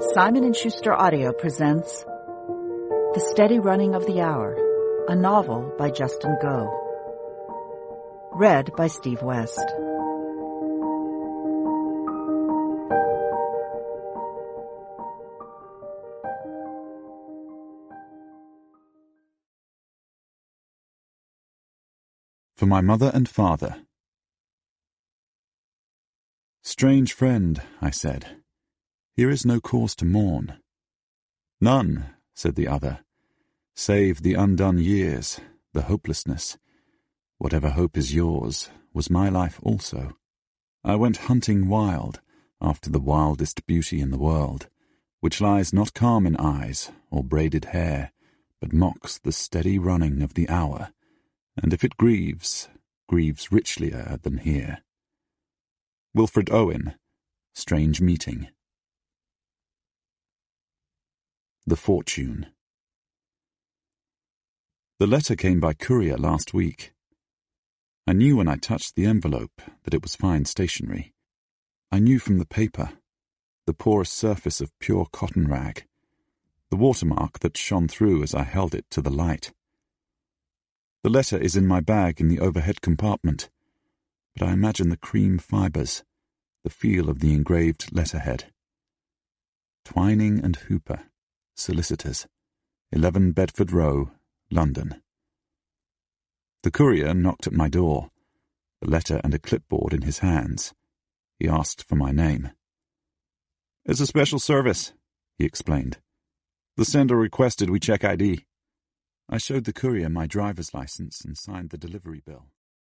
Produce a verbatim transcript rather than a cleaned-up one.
Simon and Schuster Audio presents The Steady Running of the Hour, a novel by Justin Goh. Read by Steve West. For my mother and father. Strange friend, I said, here is no cause to mourn. None, said the other, save the undone years, the hopelessness. Whatever hope is yours was my life also. I went hunting wild after the wildest beauty in the world, which lies not calm in eyes or braided hair, but mocks the steady running of the hour, and if it grieves, grieves richlier than here. Wilfred Owen, Strange Meeting. The Fortune. The letter came by courier last week. I knew when I touched the envelope that it was fine stationery. I knew from the paper, the porous surface of pure cotton rag, the watermark that shone through as I held it to the light. The letter is in my bag in the overhead compartment, but I imagine the cream fibres, the feel of the engraved letterhead. Twining and Hooper, Solicitors, eleven Bedford Row, London. The courier knocked at my door, the letter and a clipboard in his hands. He asked for my name. "It's a special service," he explained. "The sender requested we check I D." I showed the courier my driver's license and signed the delivery bill.